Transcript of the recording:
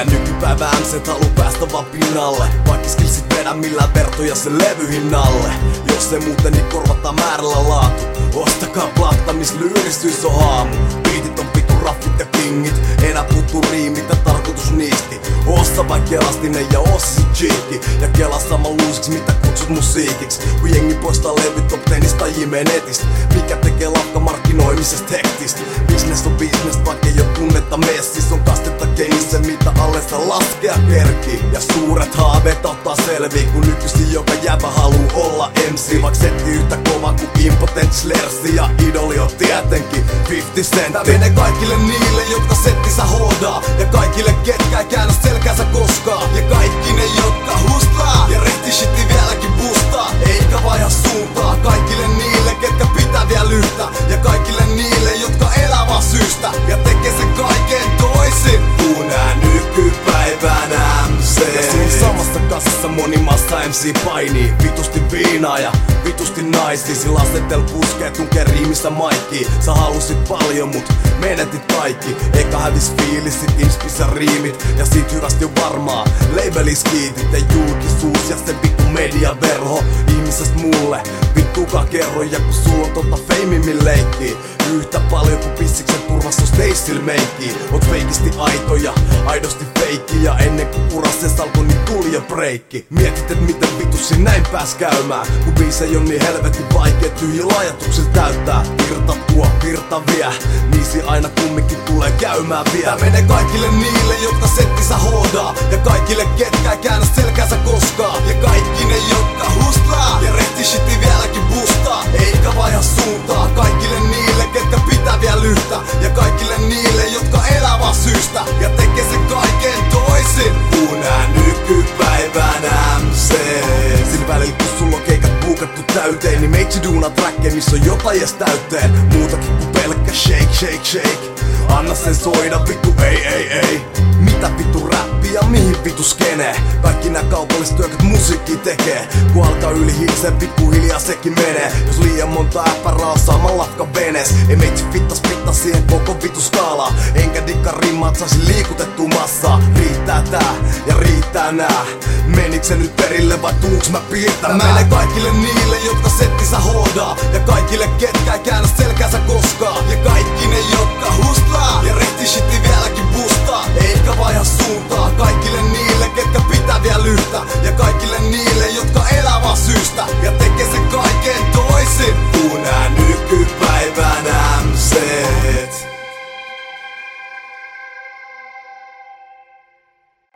Nää nykypäivä MC:t haluu päästä vaan pinnalle, vaikka skillsit vedä millään vertoja sen levyhinnalle. Jos ei muuten, niin korvataan määrällä laatu. Ostakaa platta, miss lyyrisyys on haamu. Beatit on vitu raffit ja kingit, enää puuttuu riimit ja tarkoitus niisti. Ossa vain kelastinen ja ossi cheekki, ja kelaa sama luusiks mitä kutsut musiikiksi. Kun jengi poistaa levyt top 10 tai jimee netistä, mikä tekee lafka markkinoimisesta hektistä. Business on business, vaikka ei oo tunnetta messis. On kastetta keinissä, mitä alle sä laskea kerki. Ja suuret haaveet ottaa selviä, kun nykyisin joka jäbä haluu olla MC. Vaik setti yhtä kova kuin Impotent Slersi, ja idoli on tietenkin 50 Cent. Tää menee kaikille niille, jotka settinsä hoodaa, ja kaikille ketkä ei käännä selkänsä koskaan. Ja kaikki ne, jotka hustlaa ja rehti shitti vieläkin boostaa, eikä vaiha suuntaa. Kaikille niille, ketkä pitää vielä lyhtä, ja kaikille niille, jotka elää vaan syystä ja tekee sen kaiken toisin kuin nää nykypäivän MC. Ja sun samassa kasassa moni massa MC painii. Vitusti viinaa ja vitusti naisia, sillä asetel puskee tunkee riimissä maikkiin. Sä halusit paljon mut menetit kaikki, eikä hävis fiilis, sit inspis ja riimit. Ja siitä hyvästi on varmaa labelis kiitit ja julkisuus ja se vittu mediaverho. Ihmisestä mulle vittukaan kerro, ja kun sulla on tota feimimmin leikkii yhtä paljon kuin pissiksen turvassa on Stacyl meikkii. Oot feikisti aitoja, aidosti feikki, ja ennen kuin urases alkoi niin tuli jo breikki. Mietit et miten vitussi näin pääs käymään, kun biisei on niin helvetin vaikea tyhjillä ajatuksilla täyttää. Virta tuo, virta vie, niisi aina kumminkin tulee käymään vielä. Tää menee kaikille niille, jotka settinsä hoodaa, ja kaikille ketkä ei käännä selkänsä koskaan. Ja kaikki ne, jotka hustlaa ja rehti shitti vieläkin boostaa, eikä vaiha suuntaa. Kaikille niille, ketkä pitää vielä lyhtä, ja kaikille niille, jotka elää vaan syystä ja tekee sen kaiken toisin kuin nää nykypäivän MC. Sillä välillä kun sulla on keikat buukattu täyteen, niin meitsi duunaa trackeja, missä on jotain edes täyteen. Muutakin kuin pelkkä shake, shake, shake. Anna sen soida vittu, ei. Mitä vittu räppiä, mihin vittu skenee? Kaikki nää kaupalliset työkät musiikki tekee. Kun alkaa yli hiilisen, pikkuhiljaa sekin menee. Jos liian monta äppärää on saman lafkan venes, ei meitsi fittas siihen koko vittu skaalaa. Enkä dikka rimmaat saisin liikutettua massaa. Riittää tää ja riittää nää. Meniks se nyt perille vai tuuks mä piirtämään? Tää menee kaikille niille, jotka settinsä hoodaa, ja kaikille ketkä ei käännä selkänsä koskaan. Ja kaikki ne, jotka hustlaa ja rehti shitti vieläkin boostaa, eikä vaiha suuntaa. Kaikille niille, ketkä pitää vielä lyhtä, ja kaikille niille, jotka elää vaan